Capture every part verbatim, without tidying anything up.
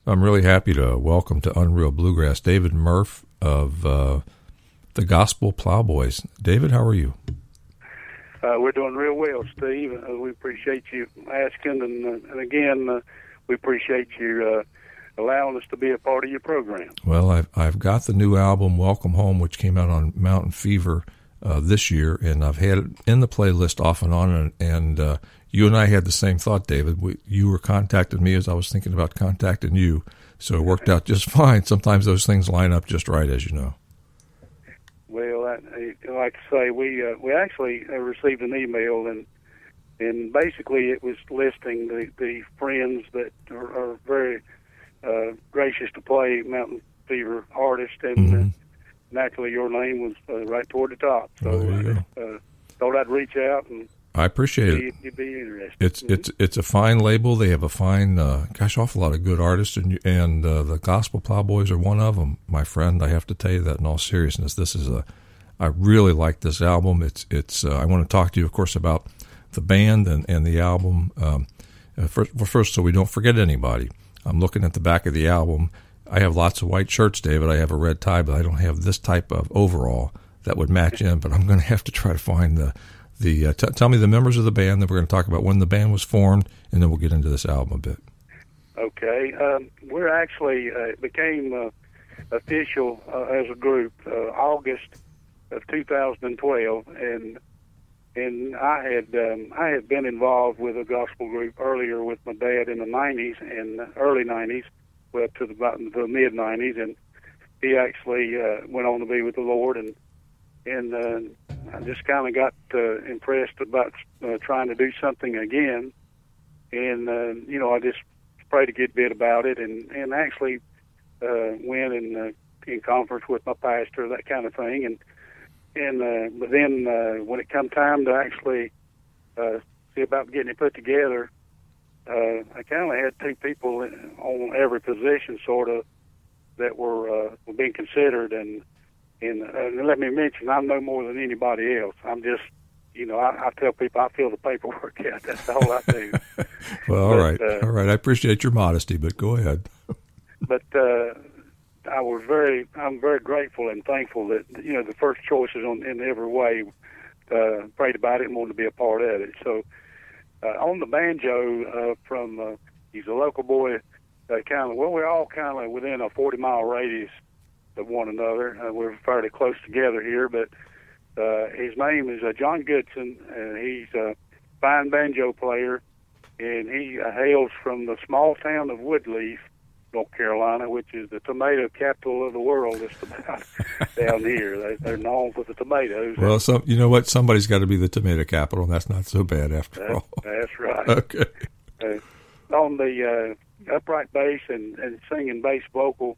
I'm really happy to welcome to Unreal Bluegrass David Murph of uh, the Gospel Plowboys. David, how are you? Uh, we're doing real well, Steve. Uh, we appreciate you asking, and, uh, and again, uh, we appreciate you uh, allowing us to be a part of your program. Well, I've I've got the new album Welcome Home, which came out on Mountain Fever uh, this year, and I've had it in the playlist off and on, and, and uh, you and I had the same thought, David. We, you were contacting me as I was thinking about contacting you, so it worked out just fine. Sometimes those things line up just right, as you know. Well, I, I, like I say, we uh, we actually uh, received an email, and and basically it was listing the, the friends that are, are very uh, gracious to play Mountain Fever artists, and mm-hmm. uh, naturally your name was uh, right toward the top. So oh, I uh, thought I'd reach out and. I appreciate it. You'd be interested. It's mm-hmm. it's it's a fine label. They have a fine, uh, gosh, awful lot of good artists, and and uh, the Gospel Plowboys are one of them, my friend. I have to tell you that in all seriousness. This is a, I really like this album. It's it's. Uh, I want to talk to you, of course, about the band and, and the album. Um, first, well, first, so we don't forget anybody. I'm looking at the back of the album. I have lots of white shirts, David. I have a red tie, but I don't have this type of overall that would match in. But I'm going to have to try to find the. The uh, t- tell me the members of the band. Then we're going to talk about when the band was formed, and then we'll get into this album a bit. Okay, um, we're actually uh, became uh, official uh, as a group uh, August of two thousand twelve, and and I had um, I had been involved with a gospel group earlier with my dad in the nineties and early nineties, well up to the, about the mid nineties, and he actually uh, went on to be with the Lord, and and uh, I just kind of got uh, impressed about uh, trying to do something again, and uh, you know I just prayed a good bit about it, and and actually uh, went in uh, in conference with my pastor, that kind of thing, and and uh, but then uh, when it come time to actually uh, see about getting it put together, uh, I kind of had two people on every position, sort of, that were uh, were being considered, and. And, uh, and let me mention, I'm no more than anybody else. I'm just, you know, I, I tell people I fill the paperwork out. That's all I do. Well, all but, right. Uh, all right. I appreciate your modesty, but go ahead. But uh, I was very, I'm very grateful and thankful that, you know, the first choices on, in every way, uh, prayed about it and wanted to be a part of it. So uh, on the banjo uh, from, uh, he's a local boy, uh, kind of, well, we're all kind of within a forty-mile radius of one another. Uh, we're fairly close together here, but uh, his name is uh, John Goodson, and he's a fine banjo player, and he uh, hails from the small town of Woodleaf, North Carolina, which is the tomato capital of the world. Just about down here, they, they're known for the tomatoes. Well, some, you know what? Somebody's got to be the tomato capital, and that's not so bad after that, all. That's right. Okay. Uh, on the uh, upright bass and, and singing bass vocal.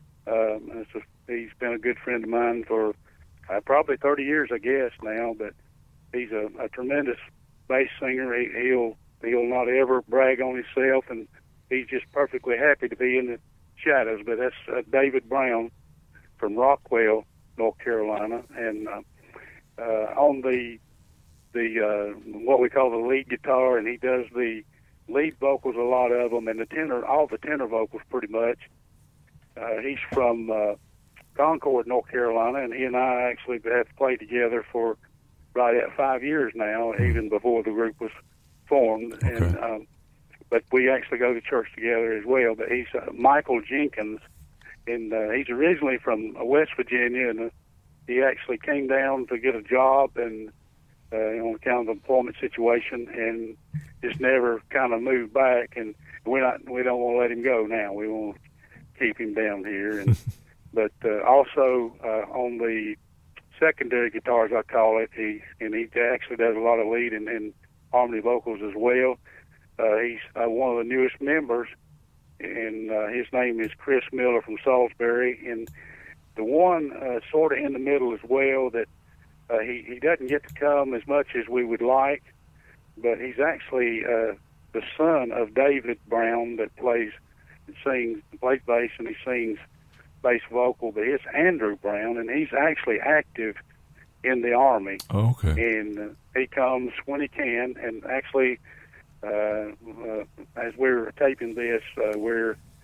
Um, a, he's been a good friend of mine for uh, probably thirty years, I guess now. But he's a, a tremendous bass singer. He, he'll he'll not ever brag on himself, and he's just perfectly happy to be in the shadows. But that's uh, David Brown from Rockwell, North Carolina, and uh, uh, on the the uh, what we call the lead guitar, and he does the lead vocals, a lot of them, and the tenor, all the tenor vocals, pretty much. Uh, he's from uh, Concord, North Carolina, and he and I actually have played together for right at five years now, even before the group was formed. Okay. And um, but we actually go to church together as well. But he's uh, Michael Jenkins, and uh, he's originally from uh, West Virginia, and uh, he actually came down to get a job and uh, on account of the employment situation, and just never kind of moved back. And we're not, we don't want to let him go now. We want to keep him down here, and but uh, also uh, on the secondary guitars, I call it, he and he actually does a lot of lead and, and harmony vocals as well. Uh, he's uh, one of the newest members, and uh, his name is Chris Miller from Salisbury. And the one uh, sort of in the middle as well that uh, he he doesn't get to come as much as we would like, but he's actually uh, the son of David Brown that plays. Sings, plays bass, and he sings bass vocal, but it's Andrew Brown, and he's actually active in the Army. Oh, okay. And uh, he comes when he can, and actually, uh, uh, as we're taping this, uh, we're going to be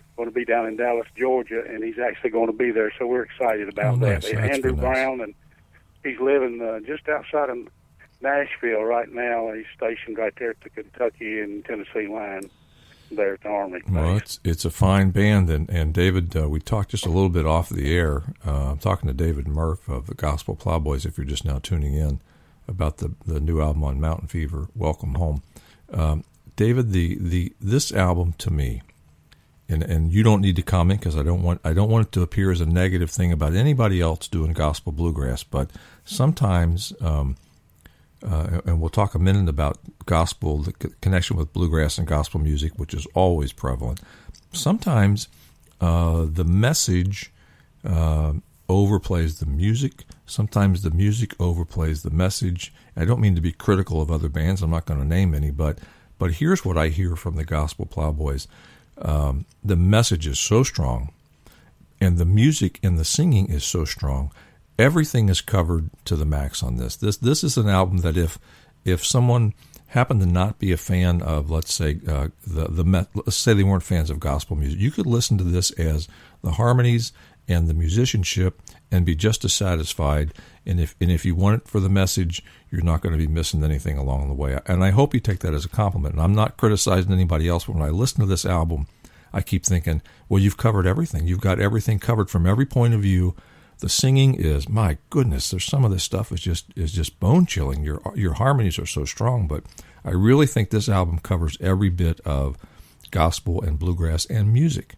be down in Dallas, Georgia, and he's actually going to be there. So we're excited about oh, that. Nice. That's Andrew nice. Brown, and he's living uh, just outside of Nashville right now. He's stationed right there at the Kentucky and Tennessee line there at the Army. Well, it's it's a fine band, and and David, uh, we talked just a little bit off the air. Uh, I'm talking to David Murph of the Gospel Plowboys. If you're just now tuning in, about the the new album on Mountain Fever, Welcome Home. Um, David, the the this album to me, and and you don't need to comment because I don't want I don't want it to appear as a negative thing about anybody else doing gospel bluegrass, but sometimes. Um, Uh, and we'll talk a minute about gospel, the connection with bluegrass and gospel music, which is always prevalent. Sometimes uh, the message uh, overplays the music. Sometimes the music overplays the message. I don't mean to be critical of other bands. I'm not going to name any, but but here's what I hear from the Gospel Plowboys. Um, the message is so strong, and the music and the singing is so strong. Everything is covered to the max on this. This this is an album that if if someone happened to not be a fan of, let's say, uh, the the let's say they weren't fans of gospel music, you could listen to this as the harmonies and the musicianship and be just as satisfied. And if and if you want it for the message, you're not going to be missing anything along the way. And I hope you take that as a compliment. And I'm not criticizing anybody else, but when I listen to this album, I keep thinking, well, you've covered everything. You've got everything covered from every point of view. The singing is, my goodness, there's some of this stuff is just is just bone chilling. Your your harmonies are so strong, but I really think this album covers every bit of gospel and bluegrass and music.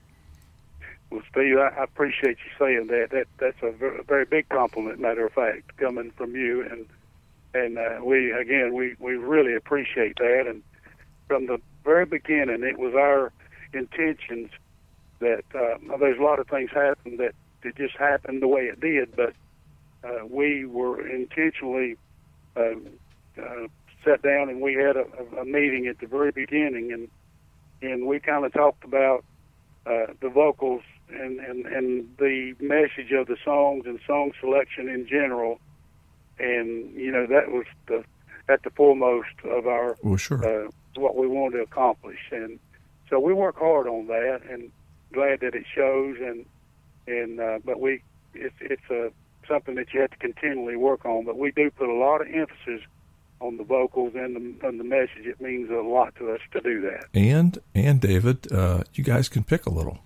Well, Steve, I, I appreciate you saying that. That that's a very, a very big compliment, matter of fact, coming from you, and and uh, we again we, we really appreciate that. And from the very beginning, it was our intentions that uh, there's a lot of things happen that. It just happened the way it did, but uh, we were intentionally uh, uh, sat down and we had a, a meeting at the very beginning, and and we kind of talked about uh, the vocals and, and, and the message of the songs and song selection in general, and you know that was the at the foremost of our well, sure. uh, what we wanted to accomplish, and so we work hard on that, and glad that it shows. And And uh, but we, it's it's uh, something that you have to continually work on. But we do put a lot of emphasis on the vocals and the, and the message. It means a lot to us to do that. And and David, uh, you guys can pick a little.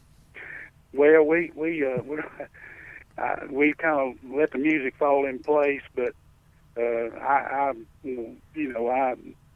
Well, we we uh, we I, we kind of let the music fall in place, but uh, I, I you know I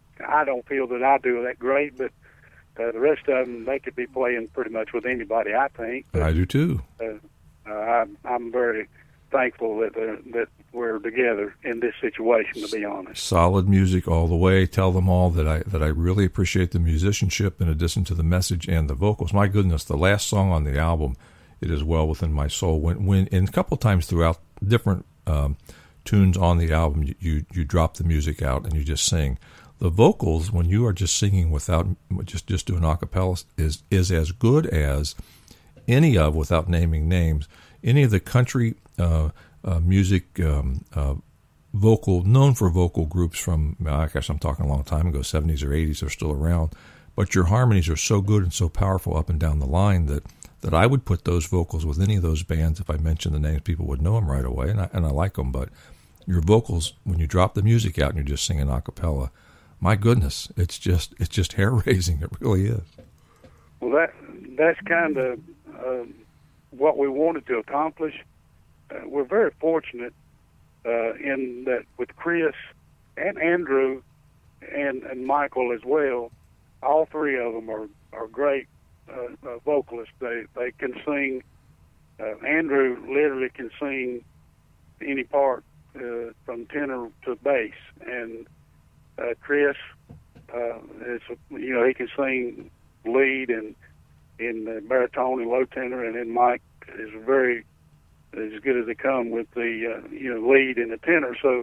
I don't feel that I do that great, but. Uh, the rest of them, they could be playing pretty much with anybody, I think. But, I do too. Uh, uh, I'm, I'm very thankful that uh, that we're together in this situation, to be honest. Solid music all the way. Tell them all that I that I really appreciate the musicianship in addition to the message and the vocals. My goodness, the last song on the album, it is well within my soul. When when and a couple of times throughout different um, tunes on the album, you, you you drop the music out and you just sing. The vocals, when you are just singing without just just doing a cappella, is is as good as any of, without naming names, any of the country uh, uh, music um, uh, vocal known for vocal groups from. I guess I'm talking a long time ago, seventies or eighties. They're still around, but your harmonies are so good and so powerful up and down the line that that I would put those vocals with any of those bands. If I mentioned the names, people would know them right away, and I and I like them. But your vocals, when you drop the music out and you're just singing a cappella. My goodness, it's just it's just hair raising. It really is. Well, that that's kind of uh, what we wanted to accomplish. Uh, we're very fortunate uh, in that with Chris and Andrew and, and Michael as well. All three of them are are great uh, uh, vocalists. They they can sing. Uh, Andrew literally can sing any part uh, from tenor to bass, and Uh, Chris, uh, is, you know, he can sing lead and in uh, baritone and low tenor, and then Mike is very as good as they come with the uh, you know lead and the tenor. So,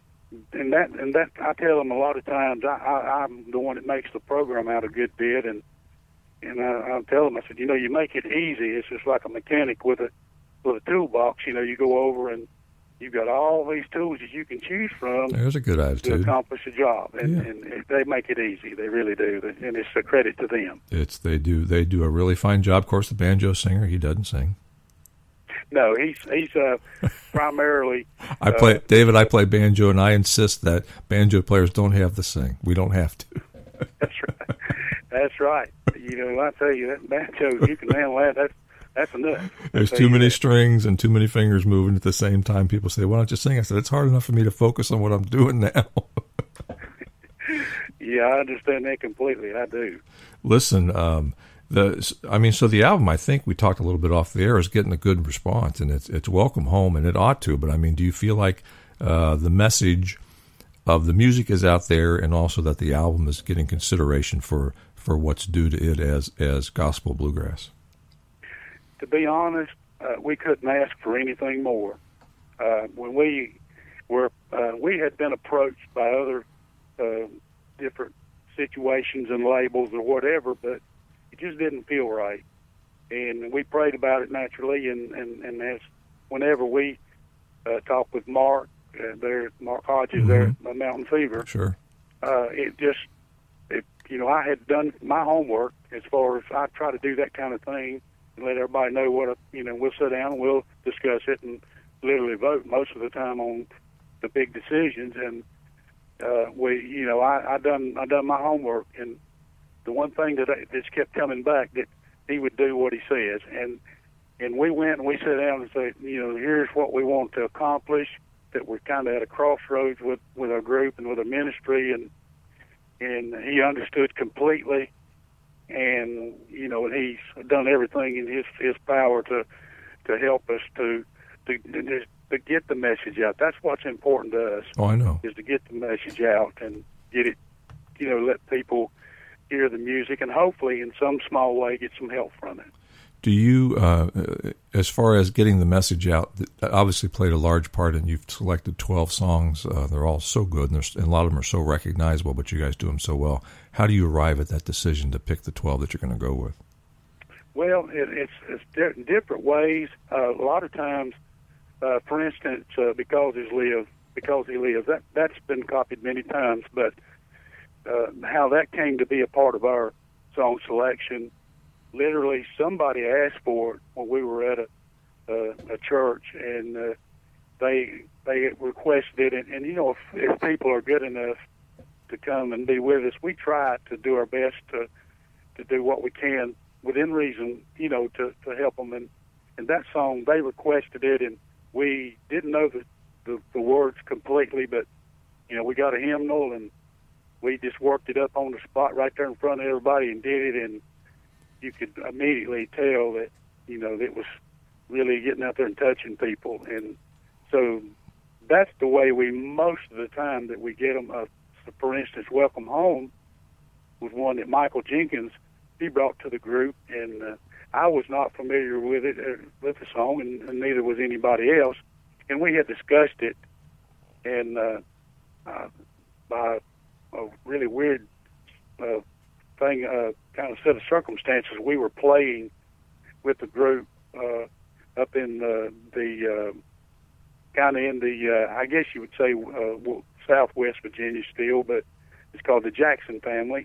and that and that I tell them a lot of times I, I, I'm the one that makes the program out a good bit, and and I, I tell them I said, you know, you make it easy. It's just like a mechanic with a with a toolbox. You know, you go over and you've got all these tools that you can choose from. There's a good to attitude. accomplish a job, and, Yeah. and they make it easy. They really do, and it's a credit to them. It's they do they do a really fine job. Of course, the banjo singer, he doesn't sing. No, he's he's uh, primarily. I play uh, David. I play banjo, and I insist that banjo players don't have to sing. We don't have to. That's right. That's right. You know, I tell you that banjo, you can handle that. That's that's enough. There's I too tell you many that. strings and too many fingers moving at the same time. People say, "Why don't you sing?" I said, "It's hard enough for me to focus on what I'm doing now." Yeah, I understand that completely. I do. Listen, um, the I mean, so the album, I think we talked a little bit off the air, is getting a good response, and it's it's welcome home, and it ought to. But I mean, do you feel like uh, the message of the music is out there, and also that the album is getting consideration for, for what's due to it as as gospel bluegrass? To be honest, uh, we couldn't ask for anything more. Uh, when we were, uh, we had been approached by other uh, different situations and labels or whatever, but it just didn't feel right. And we prayed about it naturally, and, and, and as whenever we uh, talked with Mark, uh, there, Mark Hodges Mm-hmm. there at Mountain Fever, Sure. uh, it just, it, you know, I had done my homework as far as I try to do that kind of thing and let everybody know what, a, you know, we'll sit down and we'll discuss it and literally vote most of the time on the big decisions. And uh, we, you know, I, I done I done my homework, and the one thing that I, that's kept coming back, that he would do what he says, and and we went and we sat down and said, you know, here's what we want to accomplish. That we're kind of at a crossroads with with our group and with our ministry, and and he understood completely, and you know, and he's done everything in his his power to to help us to to to, to get the message out. That's what's important to us. Oh, I know. Is to get the message out and get it, you know, let people hear the music, and hopefully in some small way get some help from it. Do you, uh, as far as getting the message out, that obviously played a large part, and you've selected twelve songs. Uh, they're all so good, and, and a lot of them are so recognizable, but you guys do them so well. How do you arrive at that decision to pick the twelve that you're going to go with? Well, it, it's, it's di- different ways. Uh, a lot of times, uh, for instance, uh, because he lives, because he lives, that that's been copied many times. But uh, how that came to be a part of our song selection, literally somebody asked for it when we were at a uh, a church, and uh, they they requested it. And, and you know, if, if people are good enough to come and be with us, we try to do our best to to do what we can within reason, you know, to, to help them. And, and that song, they requested it, and we didn't know the, the, the words completely, but, you know, we got a hymnal, and we just worked it up on the spot right there in front of everybody and did it, and you could immediately tell that, you know, it was really getting out there and touching people. And so that's the way we, most of the time that we get them. Uh, for instance, Welcome Home was one that Michael Jenkins, he brought to the group, and uh, I was not familiar with it, uh, with the song, and, and neither was anybody else. And we had discussed it, and uh, uh, by a really weird uh, thing, uh, kind of set of circumstances, we were playing with the group uh, up in uh, the, uh, kind of in the, uh, I guess you would say, uh, Southwest Virginia still, but it's called the Jackson Family,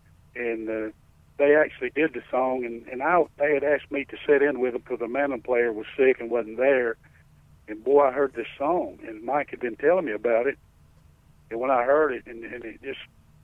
and uh, they actually did the song, and, and I, they had asked me to sit in with them because the mandolin player was sick and wasn't there. And boy, I heard this song, and Mike had been telling me about it. And when I heard it, and, and it just,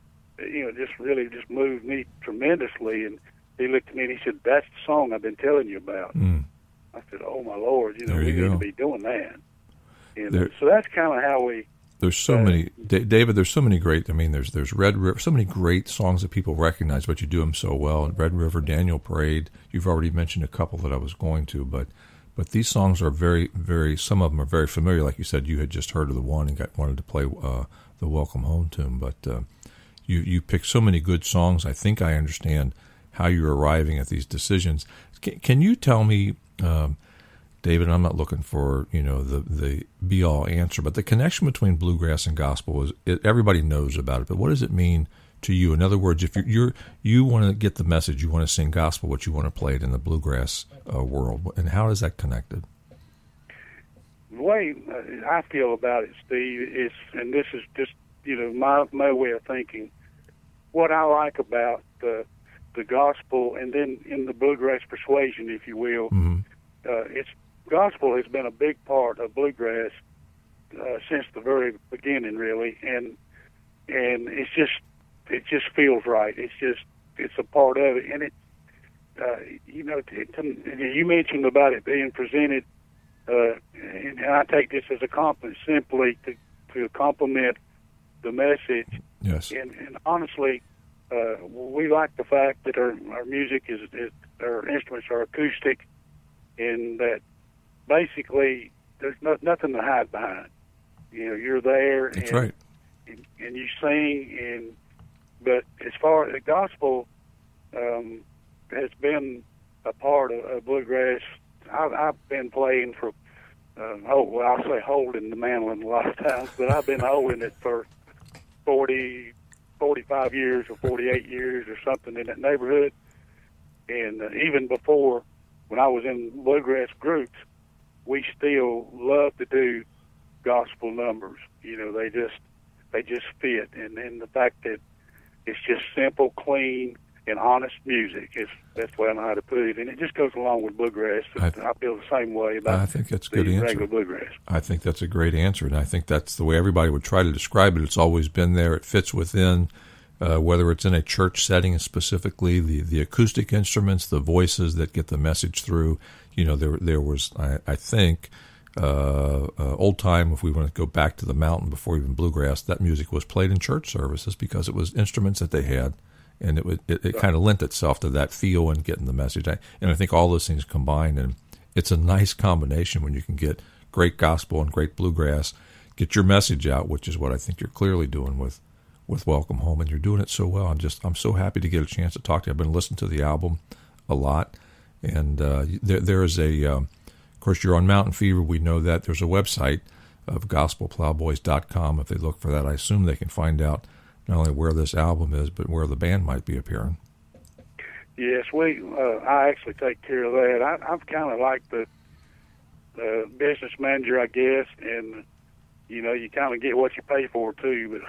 you know, just really just moved me tremendously. And he looked at me and he said, "That's the song I've been telling you about." Mm. I said, "Oh my Lord, you know, there we you need go. to be doing that." And there, so that's kind of how we. There's so uh, many, D- David. There's so many great. I mean, there's there's Red River, so many great songs that people recognize, but you do them so well. And Red River, Daniel Parade. You've already mentioned a couple that I was going to, but but these songs are very, very. Some of them are very familiar. Like you said, you had just heard of the one and got wanted to play uh, the Welcome Home tune. But uh, you you picked so many good songs. I think I understand how you're arriving at these decisions. Can, can you tell me? Um, David, I'm not looking for, you know, the, the be-all answer, but the connection between bluegrass and gospel is it, everybody knows about it. But what does it mean to you? In other words, if you're, you're you want to get the message, you want to sing gospel, but you want to play it in the bluegrass uh, world, and how is that connected? the way uh, I feel about it, Steve, is, and this is just, you know, my, my way of thinking, what I like about the, the gospel and then in the bluegrass persuasion, if you will, mm-hmm. uh, it's gospel has been a big part of bluegrass uh, since the very beginning, really, and and it's just it just feels right. It's just it's a part of it, and it uh, you know to, to, you mentioned about it being presented, uh, and I take this as a compliment, simply to to complement the message. Yes, and, and honestly, uh, we like the fact that our our music is, is our instruments are acoustic, and that basically there's no, nothing to hide behind. You know, you're there. That's and, right. And, and you sing, and but as far as the gospel um, has been a part of, of bluegrass, I've, I've been playing for, uh, oh, well, I'll say holding the mandolin a lot of times, but I've been holding it for forty, forty-five years or forty-eight years or something in that neighborhood. And uh, even before, when I was in bluegrass groups, we still love to do gospel numbers. You know, they just they just fit, and and the fact that it's just simple, clean, and honest music is that's the way I know how to put it, and it just goes along with bluegrass. I, I feel the same way about. I think that's a good answer. Regular bluegrass. I think that's a great answer, and I think that's the way everybody would try to describe it. It's always been there. It fits within. Uh, whether it's in a church setting specifically, the, the acoustic instruments, the voices that get the message through. You know, there there was, I, I think, uh, uh, old time, if we want to go back to the mountain before even bluegrass, that music was played in church services because it was instruments that they had, and it would, it, it kind of lent itself to that feel and getting the message. I, and I think all those things combined, and it's a nice combination when you can get great gospel and great bluegrass, get your message out, which is what I think you're clearly doing with with Welcome Home, and you're doing it so well. I'm just I'm so happy to get a chance to talk to you. I've been listening to the album a lot, and uh, there there is a, um, of course, you're on Mountain Fever. We know that. There's a website of gospel plowboys dot com. If they look for that, I assume they can find out not only where this album is, but where the band might be appearing. Yes, we. Uh, I actually take care of that. I, I'm kind of like the uh, business manager, I guess, and you know, you kind of get what you pay for too.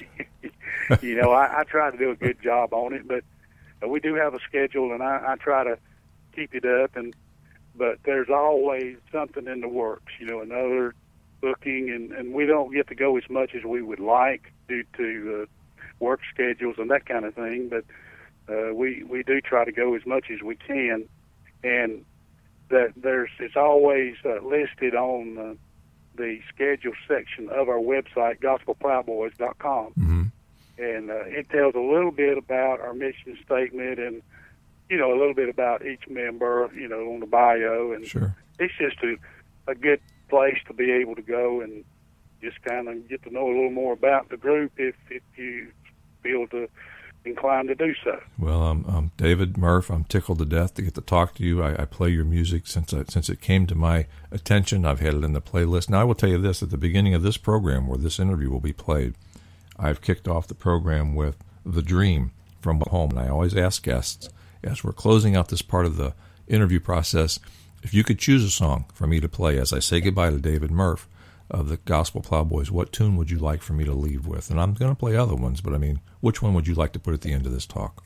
But you know, I, I try to do a good job on it. But uh, we do have a schedule, and I, I try to keep it up. And but there's always something in the works. You know, another booking, and, and we don't get to go as much as we would like due to uh, work schedules and that kind of thing. But uh, we we do try to go as much as we can, and that there's it's always uh, listed on uh, the schedule section of our website, gospel plowboys dot com. Mm-hmm. And uh, it tells a little bit about our mission statement and, you know, a little bit about each member, you know, on the bio. And sure. It's just a, a good place to be able to go and just kind of get to know a little more about the group if, if you feel to inclined to do so. Well, I'm, I'm David Murph. I'm tickled to death to get to talk to you. I, I play your music since I, since it came to my attention. I've had it in the playlist. Now, I will tell you this, at the beginning of this program where this interview will be played, I've kicked off the program with The Dream from Home. And I always ask guests, as we're closing out this part of the interview process, if you could choose a song for me to play as I say goodbye to David Murph of the Gospel Plowboys, what tune would you like for me to leave with? And I'm going to play other ones, but I mean, which one would you like to put at the end of this talk?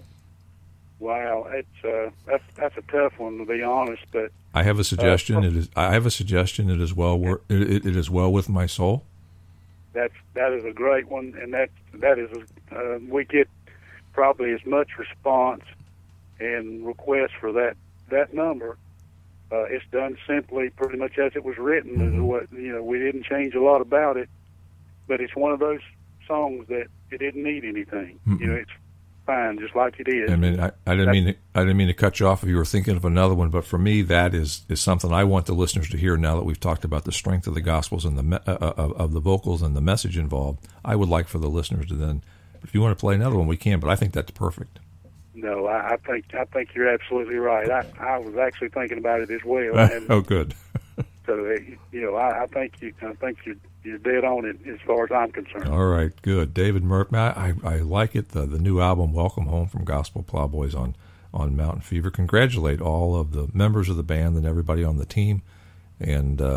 Wow, it's uh, that's that's a tough one, to be honest. But I have a suggestion. Uh, it is I have a suggestion. It is well. It, it, it is well with my soul. That's that is a great one, and that that is uh, we get probably as much response and requests for that that number. Uh, it's done simply, pretty much as it was written. Mm-hmm. What you know, we didn't change a lot about it, but it's one of those songs that it didn't need anything. Mm-hmm. You know, it's fine just like it is. I mean, I, I didn't That's, mean to, I didn't mean to cut you off if you were thinking of another one, but for me, that is, is something I want the listeners to hear. Now that we've talked about the strength of the Gospels and the me, uh, uh, of the vocals and the message involved, I would like for the listeners to then, if you want to play another one, we can. But I think that's perfect. No, I, I think I think you're absolutely right. I, I was actually thinking about it as well. And oh, good. so you know, I, I think you I think you're you're dead on it as far as I'm concerned. All right, good, David Murph. I, I, I like it. The, the new album, Welcome Home from Gospel Plowboys on on Mountain Fever. Congratulate all of the members of the band and everybody on the team. And uh,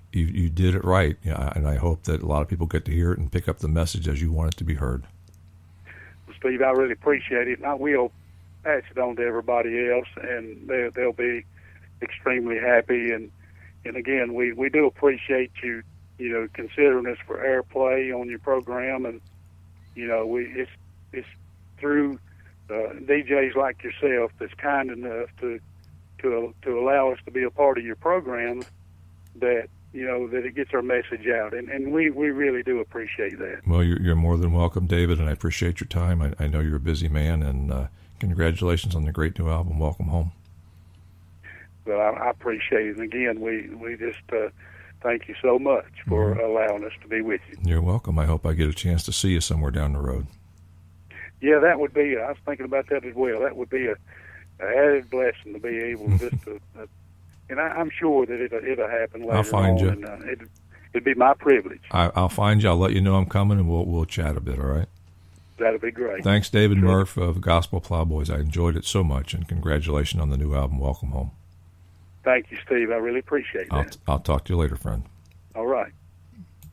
you, you did it right, yeah, and I hope that a lot of people get to hear it and pick up the message as you want it to be heard. Well, Steve, I really appreciate it, and I will pass it on to everybody else, and they, they'll be extremely happy. And and again, we, we do appreciate you, you know, considering us for airplay on your program, and you know, we it's it's through uh, D Js like yourself that's kind enough to to to allow us to be a part of your program that you know that it gets our message out, and and we, we really do appreciate that. Well, you're, you're more than welcome, David, and I appreciate your time. I, I know you're a busy man, and uh, congratulations on the great new album, Welcome Home. Well, I, I appreciate it. And again, we, we just uh, thank you so much for mm-hmm. allowing us to be with you. You're welcome. I hope I get a chance to see you somewhere down the road. Yeah, that would be, I was thinking about that as well. That would be a, a added blessing to be able just to, uh, and I, I'm sure that it'll, it'll happen later I'll find on. you. And, uh, it, it'd be my privilege. I, I'll find you. I'll let you know I'm coming, and we'll we'll chat a bit, all right? That'd be great. Thanks, David sure. Murph of Gospel Plowboys. I enjoyed it so much, and congratulations on the new album, Welcome Home. Thank you, Steve. I really appreciate I'll, that. I'll talk to you later, friend.